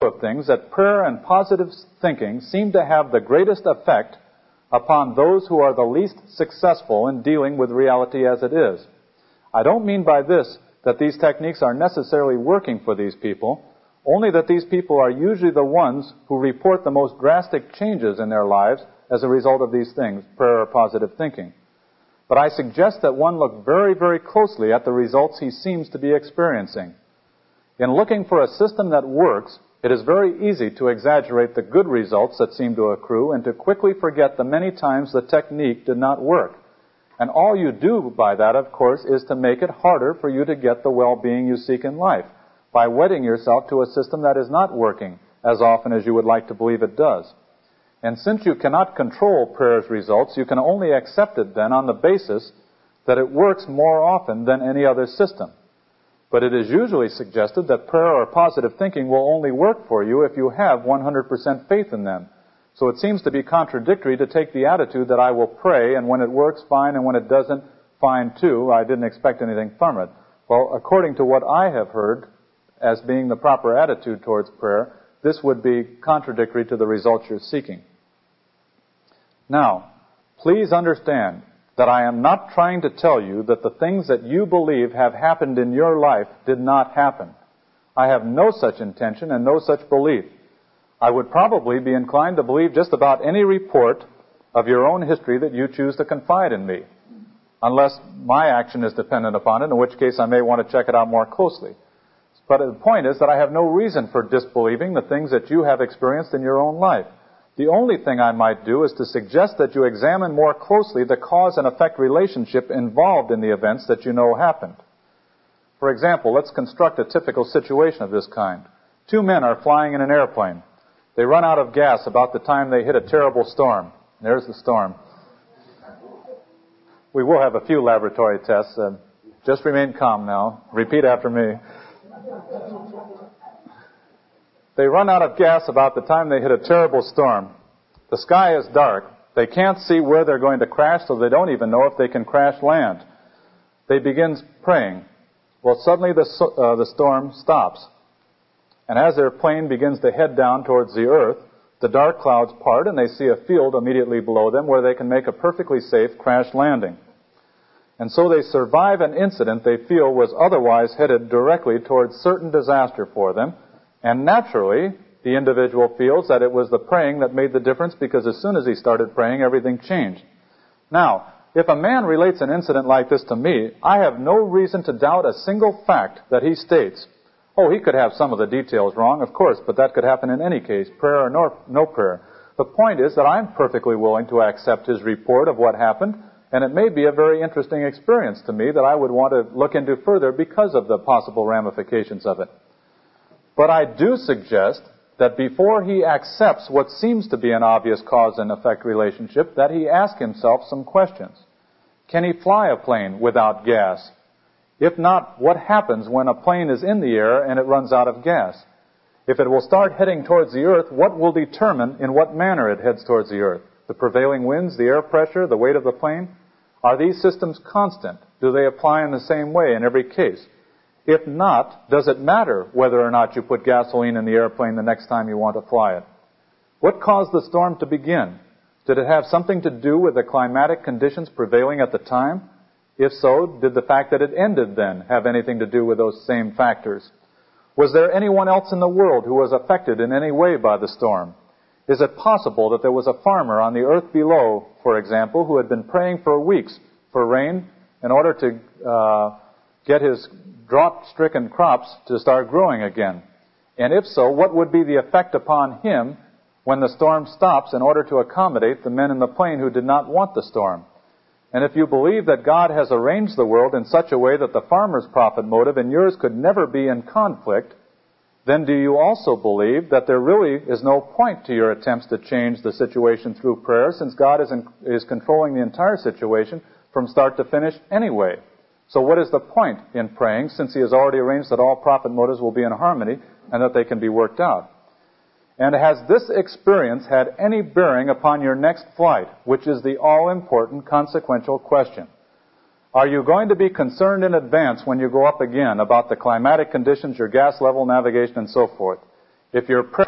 of things that prayer and positive thinking seem to have the greatest effect upon those who are the least successful in dealing with reality as it is. I don't mean by this that these techniques are necessarily working for these people, only that these people are usually the ones who report the most drastic changes in their lives as a result of these things, prayer or positive thinking. But I suggest that one look very, very closely at the results he seems to be experiencing. In looking for a system that works, it is very easy to exaggerate the good results that seem to accrue and to quickly forget the many times the technique did not work. And all you do by that, of course, is to make it harder for you to get the well-being you seek in life, by wedding yourself to a system that is not working as often as you would like to believe it does. And since you cannot control prayer's results, you can only accept it then on the basis that it works more often than any other system. But it is usually suggested that prayer or positive thinking will only work for you if you have 100% faith in them. So it seems to be contradictory to take the attitude that I will pray, and when it works, fine, and when it doesn't, fine too. I didn't expect anything from it. Well, according to what I have heard as being the proper attitude towards prayer, this would be contradictory to the results you're seeking. Now, please understand that I am not trying to tell you that the things that you believe have happened in your life did not happen. I have no such intention and no such belief. I would probably be inclined to believe just about any report of your own history that you choose to confide in me, unless my action is dependent upon it, in which case I may want to check it out more closely. But the point is that I have no reason for disbelieving the things that you have experienced in your own life. The only thing I might do is to suggest that you examine more closely the cause and effect relationship involved in the events that you know happened. For example, let's construct a typical situation of this kind. Two men are flying in an airplane. They run out of gas about the time they hit a terrible storm. There's the storm. We will have a few laboratory tests. Just remain calm now. Repeat after me. They run out of gas about the time they hit a terrible storm. The sky is dark. They can't see where they're going to crash, so they don't even know if they can crash land. They begin praying. Well, suddenly the storm stops. And as their plane begins to head down towards the earth, the dark clouds part and they see a field immediately below them where they can make a perfectly safe crash landing. And so they survive an incident they feel was otherwise headed directly towards certain disaster for them. And naturally, the individual feels that it was the praying that made the difference, because as soon as he started praying, everything changed. Now, if a man relates an incident like this to me, I have no reason to doubt a single fact that he states. Oh, he could have some of the details wrong, of course, but that could happen in any case, prayer or no prayer. The point is that I'm perfectly willing to accept his report of what happened, and it may be a very interesting experience to me that I would want to look into further because of the possible ramifications of it. But I do suggest that before he accepts what seems to be an obvious cause and effect relationship, that he ask himself some questions. Can he fly a plane without gas? If not, what happens when a plane is in the air and it runs out of gas? If it will start heading towards the earth, what will determine in what manner it heads towards the earth? The prevailing winds, the air pressure, the weight of the plane? Are these systems constant? Do they apply in the same way in every case? If not, does it matter whether or not you put gasoline in the airplane the next time you want to fly it? What caused the storm to begin? Did it have something to do with the climatic conditions prevailing at the time? If so, did the fact that it ended then have anything to do with those same factors? Was there anyone else in the world who was affected in any way by the storm? Is it possible that there was a farmer on the earth below, for example, who had been praying for weeks for rain in order to get his drought-stricken crops to start growing again? And if so, what would be the effect upon him when the storm stops in order to accommodate the men in the plane who did not want the storm? And if you believe that God has arranged the world in such a way that the farmer's profit motive and yours could never be in conflict, then do you also believe that there really is no point to your attempts to change the situation through prayer, since God is controlling the entire situation from start to finish anyway? So what is the point in praying, since He has already arranged that all profit motives will be in harmony and that they can be worked out? And has this experience had any bearing upon your next flight, which is the all-important consequential question? Are you going to be concerned in advance when you go up again about the climatic conditions, your gas level, navigation, and so forth? If your prayer